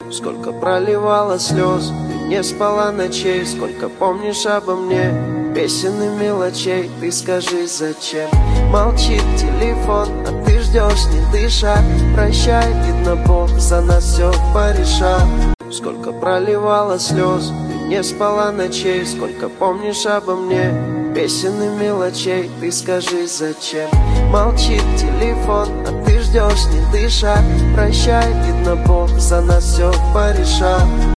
Сколько проливала слез, ты не спала ночей. Сколько помнишь обо мне песен и мелочей. Ты скажи, зачем молчит телефон, а ты ждешь, не дыша. Прощай, видно, Бог за нас все порешал. Сколько проливала слез, ты не спала ночей. Сколько помнишь обо мне песен и мелочей. Ты скажи, зачем молчит телефон, а ты ждешь, не дыша. Прощай, видно, Бог за нас все порешал.